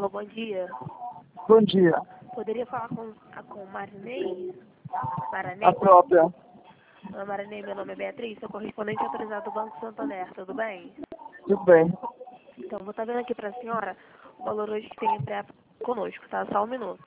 Alô, bom dia. Bom dia. Poderia falar com Marinei? A própria. Marinei, meu nome é Beatriz, sou correspondente autorizado do Banco Santander, tudo bem? Tudo bem. Então, vou estar vendo aqui para a senhora o valor hoje que tem em pré conosco, tá? Só um minuto.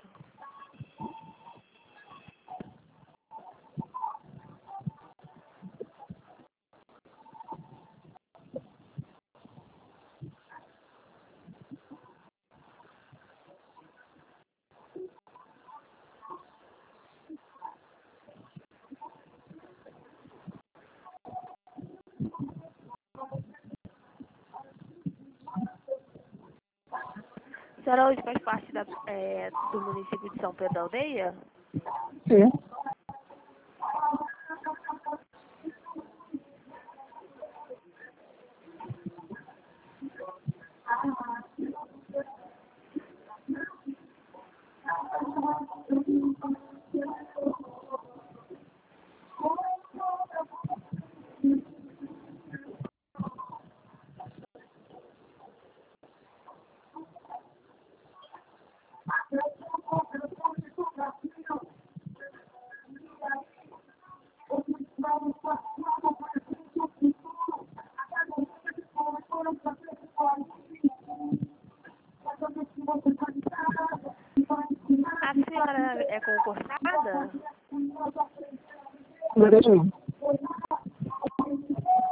A senhora hoje faz parte do município de São Pedro da Aldeia? Sim. A senhora é concursada? Sim.